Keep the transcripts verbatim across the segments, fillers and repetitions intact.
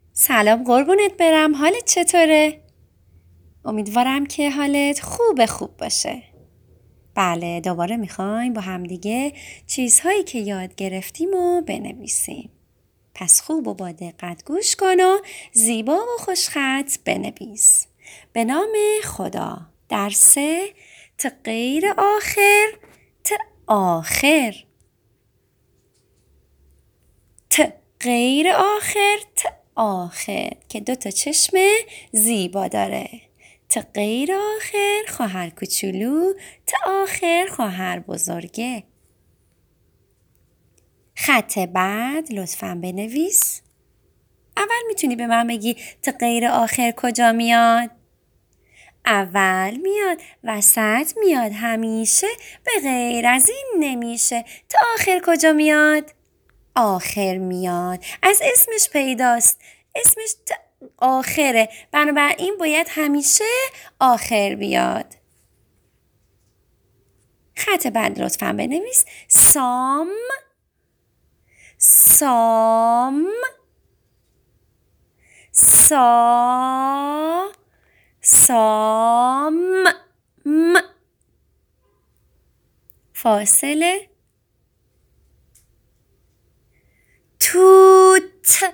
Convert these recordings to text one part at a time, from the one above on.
سلام قربونت برم. حالت چطوره؟ امیدوارم که حالت خوب خوب باشه. بله، دوباره میخوایم با همدیگه چیزهایی که یاد گرفتیم و بنویسیم. پس خوب و با دقت گوش کن و زیبا و خوشخط بنویس. به نام خدا. درس ت غیر آخر ت آخر. ت غیر آخر ت آخر که دو تا چشم زیبا داره. ت غیر آخر خواهر کوچولو، ت آخر خواهر بزرگه. خط بعد لطفاً بنویس. اول میتونی به من بگی ت غیر آخر کجا میاد؟ اول میاد، وسط میاد، همیشه به غیر از این نمیشه. تا آخر کجا میاد؟ آخر میاد. از اسمش پیداست. اسمش آخره. بنابراین باید همیشه آخر بیاد. خط بعد لطفاً بنویس. سام سام سا سام م فاصله توت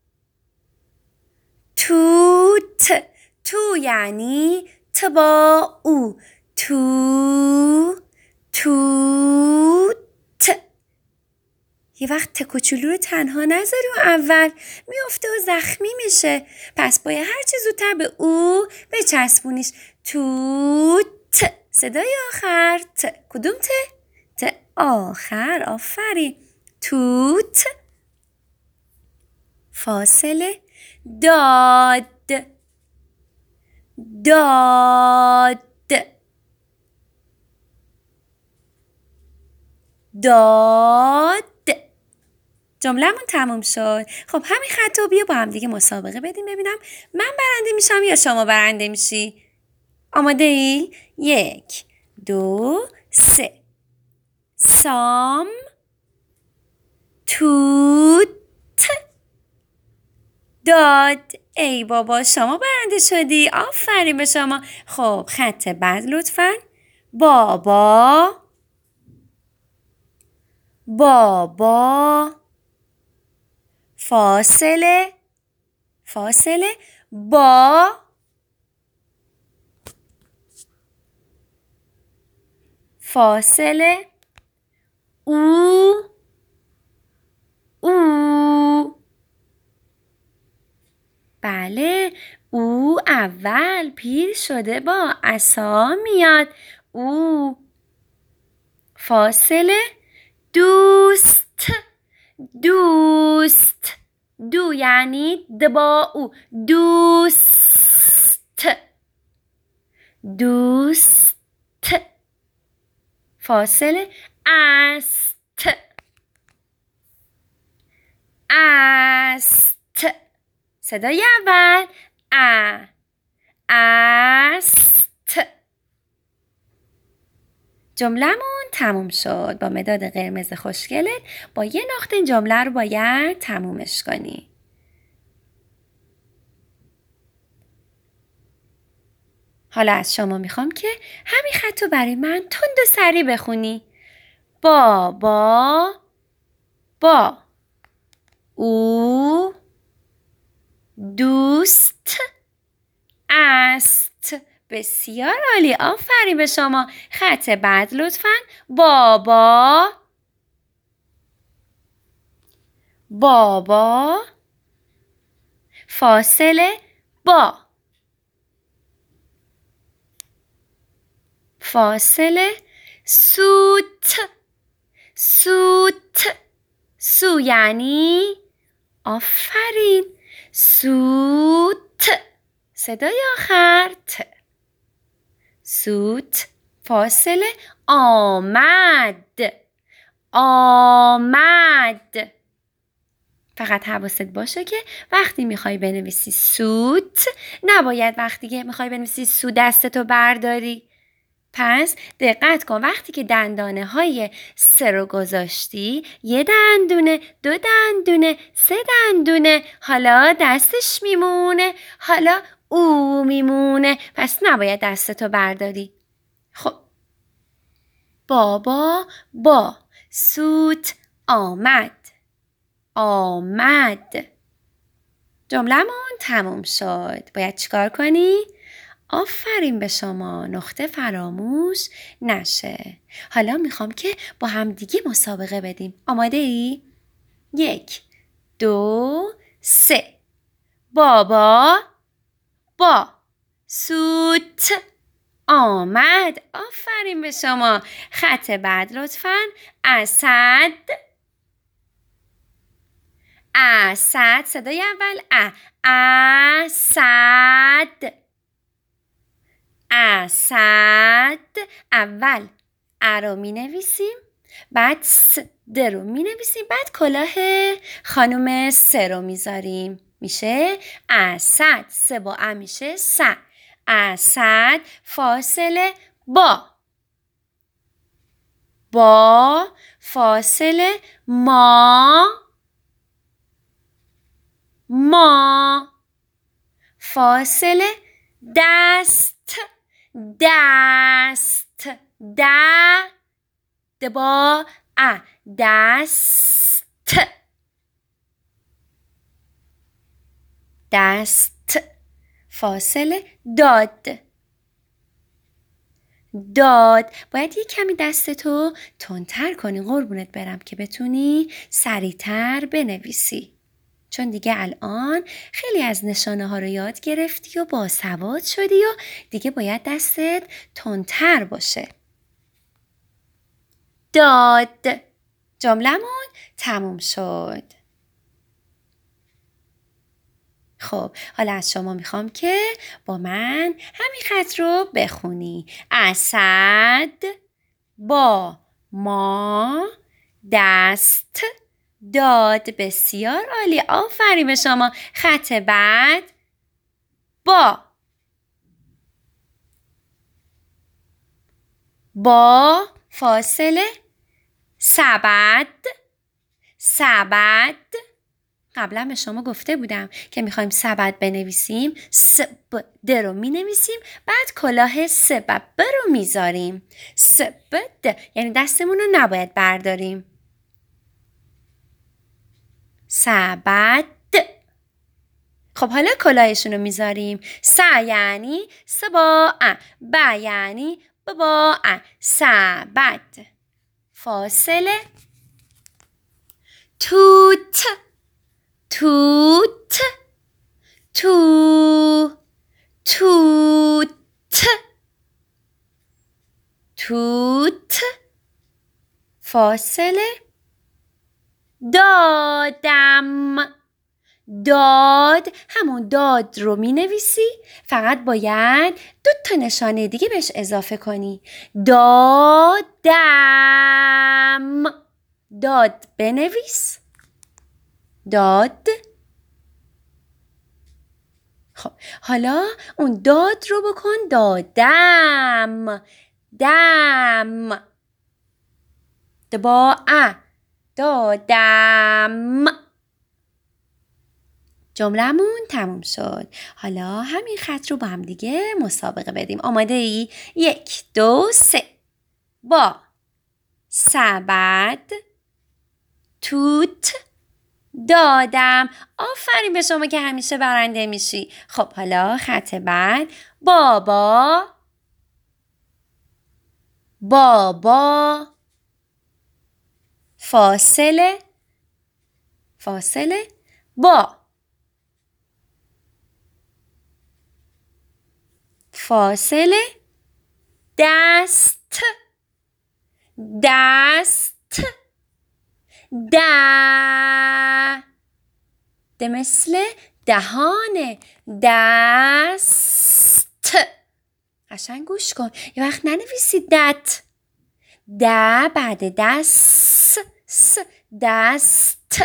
توت تو یعنی ت با او. تو توت. یه وقت ت کوچولو رو تنها نذاری و اول میفته و زخمی میشه. پس باید هرچی زودتر به او بچسبونیش. توت. صدای آخر ت. کدوم ت؟ ت آخر. آفرین. توت. فاصله داد داد داد. جمله‌مون تموم شد. خب همین خط رو بیا با هم دیگه مسابقه بدیم ببینم من برنده میشم یا شما برنده میشی. آماده ای؟ یک دو سه. سام توت داد. ای بابا شما برنده شدی. آفرین به شما. خب خط بعد لطفاً. بابا بابا فاصله فاصله با فاصله او او. بله او اول پیر شده با عصا میاد. او فاصله دوست دوست. دو یعنی د با او. دوست دوست. فاصله است است. صدای اول ا است. جمله‌مون تموم شد. با مداد قرمز خوشگلت با یه نقطه این جمله رو باید تمومش کنی. حالا از شما میخوام که همین خط رو برای من تند و سریع بخونی. با با با او دوست است. بسیار عالی. آفرین به شما. خط بعد لطفاً. بابا بابا فاصله با فاصله سوت سوت. سو یعنی آفرین. سوت. صدای آخر ت. سوت. فاصله آمد آمد. فقط حواست باشه که وقتی میخوای بنویسی سوت نباید وقتی که میخوای بنویسی سو دستتو برداری. پس دقت کن وقتی که دندانه های سه رو گذاشتی یه دندونه، دو دندونه، سه دندونه، حالا دستش میمونه، حالا او میمونه، پس نباید دستتو برداری. خب بابا با سوت آمد آمد. جمله‌مون تموم شد. باید چیکار کنی؟ آفرین به شما، نقطه فراموش نشه. حالا میخوام که با هم دیگه مسابقه بدیم. آماده ای؟ یک، دو، سه. بابا با سوت آمد. آفرین به شما. خط بعد لطفاً. اسد اسد. صدای اول ا. اسد اسد. اول ا رو می نویسیم، بعد س د رو می نویسیم، بعد کلاه خانم س رو می زاریم. میشه اسد. س با ا میشه س. اسد فاصله با. با فاصله ما. ما فاصله دست. دست د د با ا. دست دست فاصله داد. داد. باید یک کمی دستتو تندتر کنی قربونت برم که بتونی سریعتر بنویسی، چون دیگه الان خیلی از نشانه ها رو یاد گرفتی و باسواد شدی و دیگه باید دستت تندتر باشه. داد. جمله‌مون تموم شد. خب حالا از شما میخوام که با من همین خط رو بخونی. اسد با ما دست داد. بسیار عالی. آفرین به شما. خط بعد با. با فاصله سبد. سبد. قبلا به شما گفته بودم که میخوایم سبد بنویسیم. سبد رو مینویسیم، بعد کلاه سبب رو میذاریم. سبد یعنی دستمون رو نباید برداریم. سبد. خب حالا کلاهشون رو میذاریم. س یعنی س با ا. ب یعنی ب با ا. سبد. فاصله توت. توت تو توت توت فاصله دادم. داد. همون داد رو می نویسی، فقط باید دو تا نشانه دیگه بهش اضافه کنی. دادم. داد بنویس. داد. خب حالا اون داد رو بکن دادم. دم د با ا. دادم. جمله‌مون تموم شد. حالا همین خط رو با هم دیگه مسابقه بدیم. آماده ای؟ یک، دو، سه. با سبد توت دادم. آفرین به شما که همیشه برنده میشی. خب حالا خط بعد. بابا بابا فاصله فاصله با. فاصله دست. دست د د مثل دهانه. دست. قشنگ گوش کن. یه وقت ننویسی دت. د بعد دست. س دست.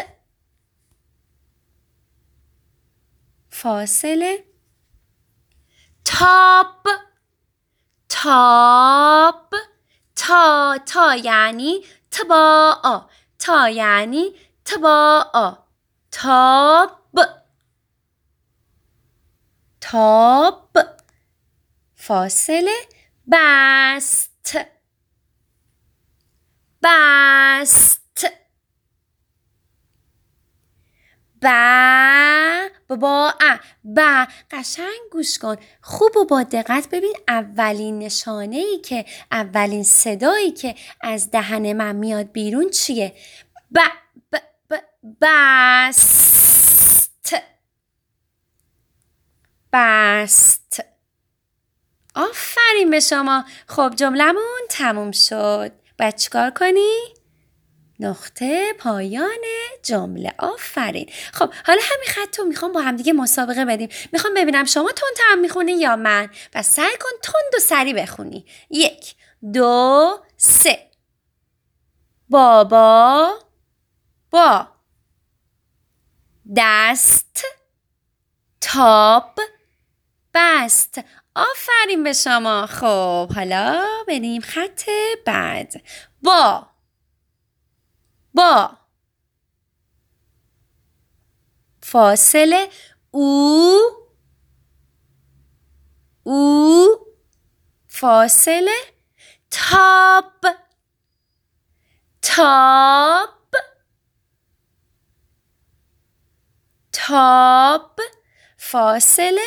فاصله تاب. تاب. تا تا یعنی تبا. تا یعنی تبا. تاب. تاب. فاصله بست. بست. با با ا با. قشنگ گوش کن خوب و با دقت ببین اولین نشانه ای که اولین صدایی که از دهن من میاد بیرون چیه؟ ب ب ب بست. بست. آفرین به شما. خب جملمون تموم شد. باید چیکار کنی؟ نقطه پایان جمله. آفرین. خب حالا همین خط رو میخوام با همدیگه مسابقه بدیم. میخوام ببینم شما تندتر میخونی یا من. پس سعی کن تند و سریع بخونی. یک، دو، سه. بابا با. دست تاب بست. آفرین به شما. خب حالا بریم خط بعد. با با فاصله او او فاصله تاب. تاب. تاب فاصله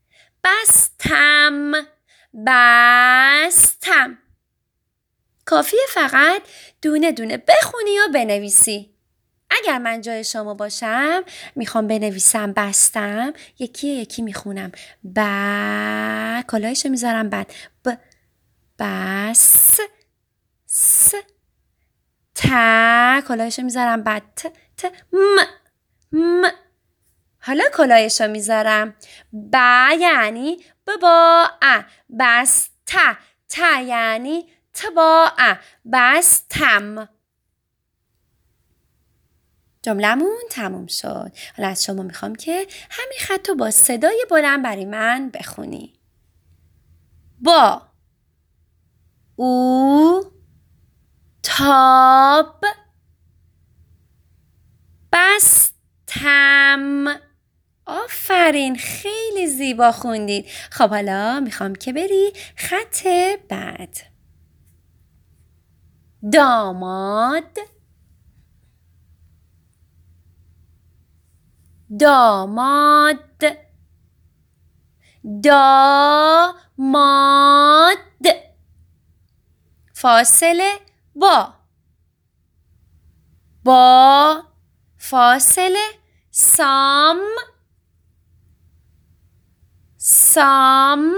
بستم. بستم. کافیه فقط دونه دونه بخونی یا بنویسی. اگر من جای شما باشم میخوام بنویسم بستم، یکی یکی میخونم. ب کلاهشو میذارم بعد ب بس. س ت کلاهشو میذارم بعد ت ت م م حالا کلاهشو میذارم. ب یعنی ببا ا بس ت ت یعنی تبا ا بستم. جملمون تموم شد. حالا از شما میخوام که همین خط رو با صدای بلند برای من بخونی. با او تاب بستم. آفرین خیلی زیبا خوندید. خب حالا میخوام که بری خط بعد. داماد داماد داماد فاصله با با فاصله سام سام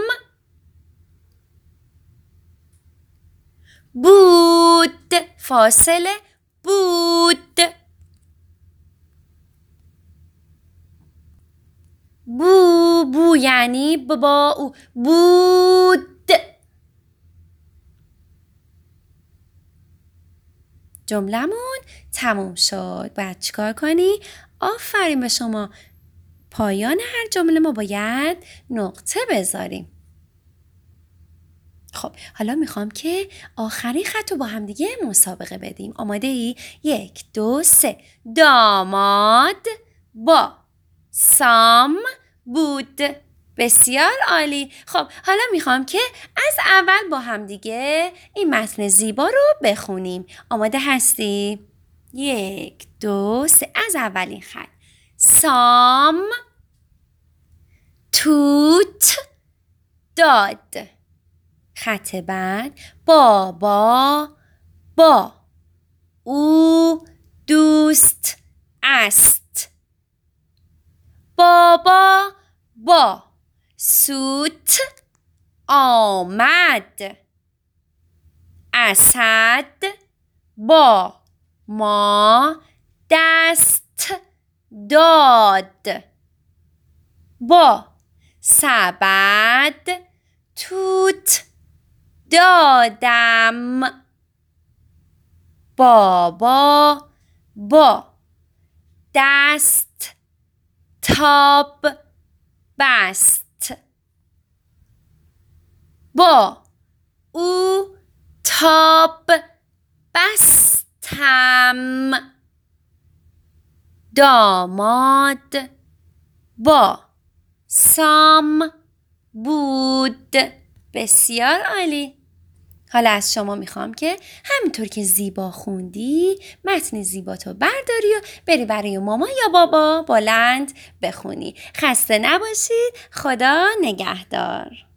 بود فاصله بود بو بو یعنی با او بود. جملمون تموم شد. باید چیکار کنی؟ آفرین به شما. پایان هر جمله ما باید نقطه بذاریم. خب حالا میخوام که آخرین خط رو با هم دیگه مسابقه بدیم. آماده ای؟ یک، دو، سه. داماد با سام بود. بسیار عالی. خب حالا میخوام که از اول با هم دیگه این متن زیبا رو بخونیم. آماده هستی؟ یک، دو، سه. از اولین خط. سام توت داد. خط بعد. بابا با او دوست است. بابا با سوت آمد. اسد با ما دست داد. با سبد توت دادم. بابا با دست تاب بست. با او تاب بستم. داماد با سام بود. بسیار عالی. حالا از شما میخوام که همینطور که زیبا خوندی متن زیباتو برداری و بری برای ماما یا بابا بلند بخونی. خسته نباشید. خدا نگهدار.